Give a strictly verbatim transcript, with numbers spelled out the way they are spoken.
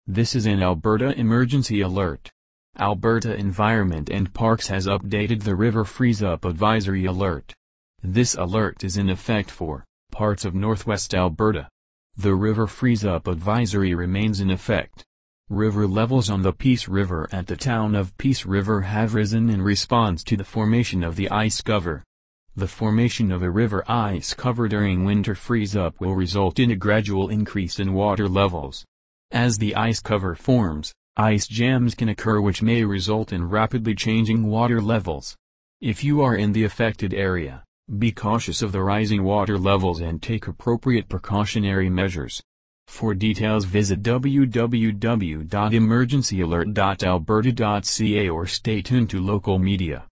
This is an Alberta emergency alert. Alberta Environment and Parks has updated the river freeze-up advisory alert. This alert is in effect for parts of northwest Alberta. The river freeze-up advisory remains in effect. River levels on the Peace River at the town of Peace River have risen in response to the formation of the ice cover. The formation of a river ice cover during winter freeze-up will result in a gradual increase in water levels. As the ice cover forms, ice jams can occur which may result in rapidly changing water levels. If you are in the affected area, be cautious of the rising water levels and take appropriate precautionary measures. For details visit w w w dot emergency alert dot alberta dot c a or stay tuned to local media.